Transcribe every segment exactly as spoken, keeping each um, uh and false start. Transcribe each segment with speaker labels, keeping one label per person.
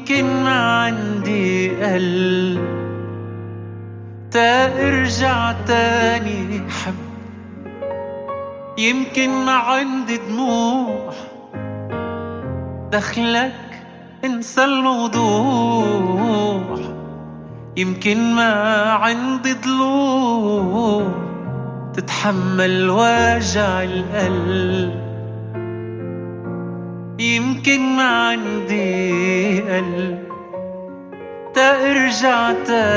Speaker 1: يمكن ما عندي قلب تا ارجع تاني حب، يمكن ما عندي دموع دخلك انسى الموضوع، يمكن ما عندي ضلوع تتحمل وجع القلب، يمكن ما عندي قلب تا ارجع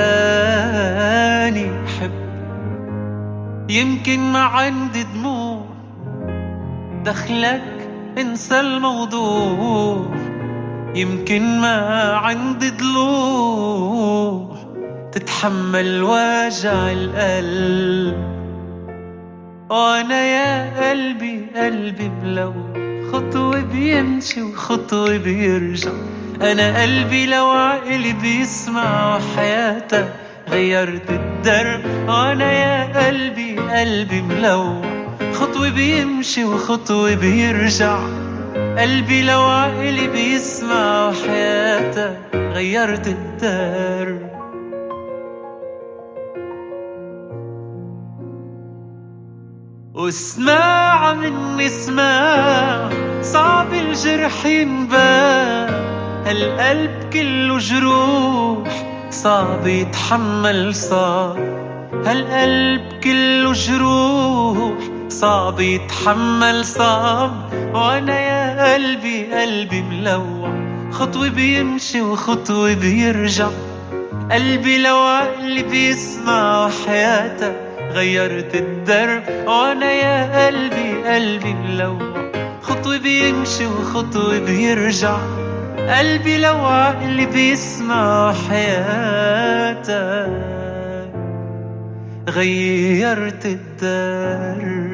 Speaker 1: تاني حب، يمكن ما عندي دموع دخلك انسى الموضوع، يمكن ما عندي ضلوع تتحمل وجع القلب. وانا يا قلبي قلبي ملو خطوة بيمشي وخطوة بيرجع، انا قلبي لو عقلي بيسمع وحياتك غيرت الدرب. وانا يا قلبي قلبي ملو خطوة بيمشي وخطوة بيرجع، قلبي لو عقلي بيسمع وحياتك غيرت الدرب. واسمع مني اسمع، صعب الجرح ينبان، هالقلب كله جروح صعب يتحمل، صعب هالقلب كله جروح صعب يتحمل صعب. وانا يا قلبي قلبي ملوع خطوة بيمشي وخطوة بيرجع، قلبي لو عقلي بيسمع وحياتك غيرت الدرب. وانا يا قلبي قلبي ملوع خطوة بيمشي وخطوة بيرجع، قلبي لو عقلي بيسمع وحياتك غيرت الدرب.